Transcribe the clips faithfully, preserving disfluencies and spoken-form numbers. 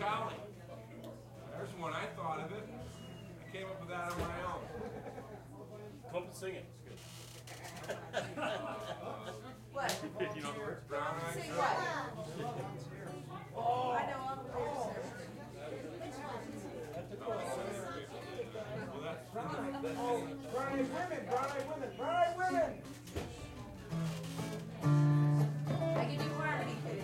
Cowley. There's one. I thought of it. I came up with that on my own. Come up and sing it. It's good. What? You know the words? Brown eyes. Sing what? Oh. I know all the lyrics. Oh, brown-eyed women, brown-eyed women, brown-eyed women. I can do harmony fitting.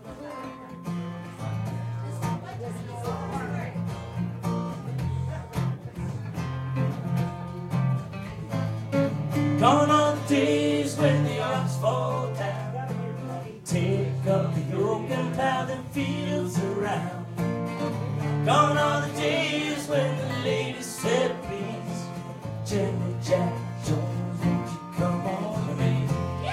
Gone are the days when the ox fall down, take up the yoke and plow them fields around. Gone are the days when the ladies said, please, Jenny Jack Jones, won't you come on with me?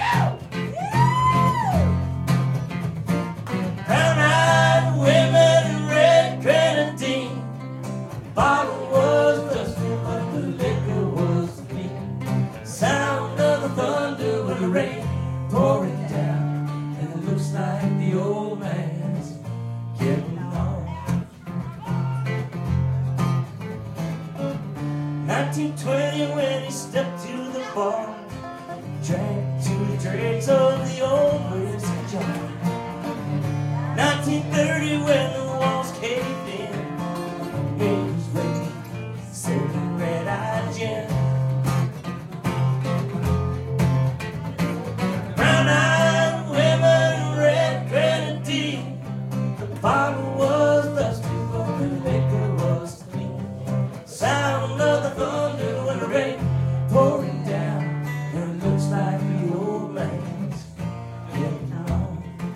Brown-eyed women and red grenadine, the bottle was dusty but the liquor was clean. Sound of the thunder with the rain pouring down, and it looks like the old man's getting on. nineteen twenty when he stepped to the bar, drank to the dregs of the old whiskey jar. nineteen thirty when the walls caved in, made his way, sipping red-eyed gin. Brown-eyed women, red grenadine, the bottle was dusty but the liquor was clean. Sound of the thunder when the rain pouring down, and it looks like the old man's getting on.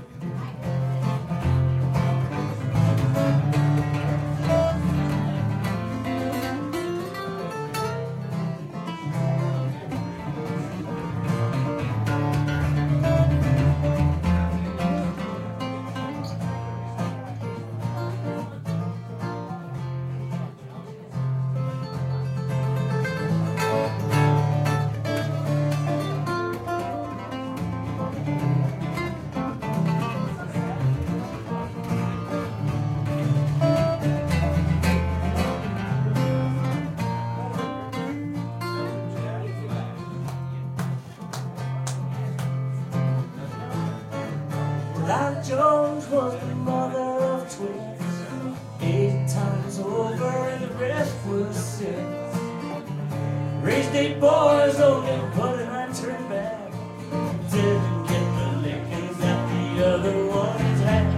Lila Jones was the mother of twins, eight times over and the rest was six. Raised eight boys, only one and I turned back, didn't get the lickings that the other ones had.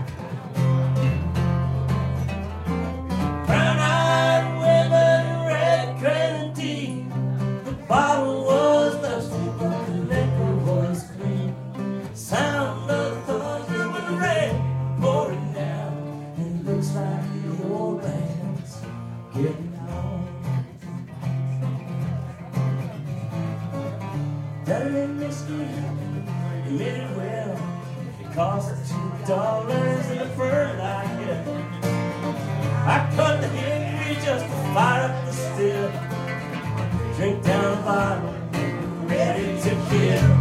Brown-eyed women, red grenadine, the bottle was dusty but the liquor was clean. Sound of thunder with the rain pouring down, and it looks like the old man's getting on. Daddy and Mister he made it well. It cost two dollars and a fur like it. I cut the hickory just to fire up the still, drink down the bottle, ready to kill.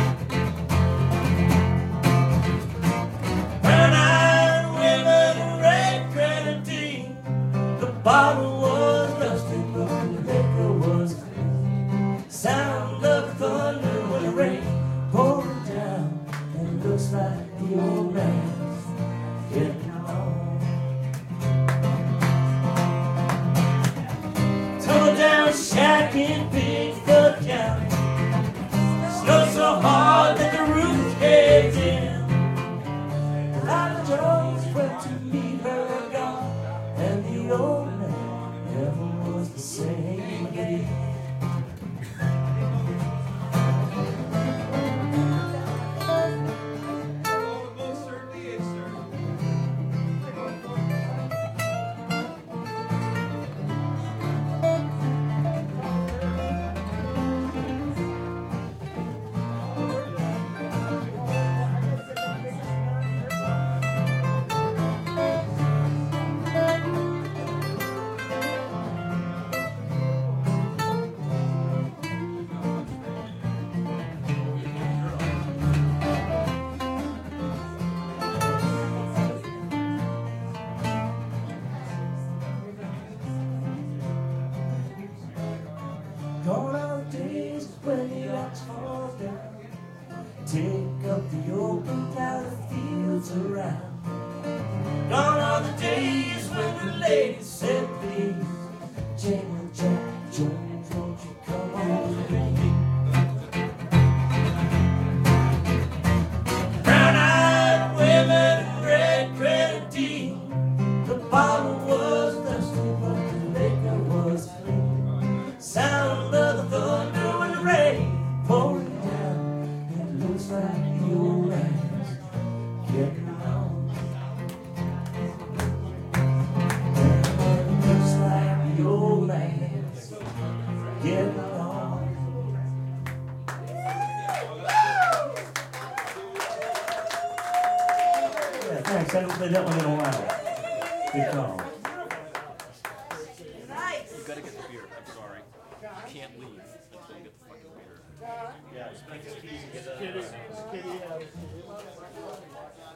Brown-eyed women, red grenadine, the bottle was dusty but the liquor was clean. Sound of thunder when the rain pouring down, and it looks like the old man's getting on. Tore down shack in Bigfoot County, snowed so hard that the roof caved in. Lila Jones went to meet her God, and the old man lady said, please, Jane Jack Jones, won't you come on with me? Brown-eyed women, red grenadine. The bottle was dusty, but the liquor was clean. Sound of the thunder when the rain pouring down. It looks like the old man's getting on. It looks like the old man's getting on. Yeah, thanks. I haven't played that one in a while. Good call. Nice. You gotta get the beer. I'm sorry. You can't leave until you get the fucking beer. Uh, Yeah, just make his keys and get a. Kitty, uh,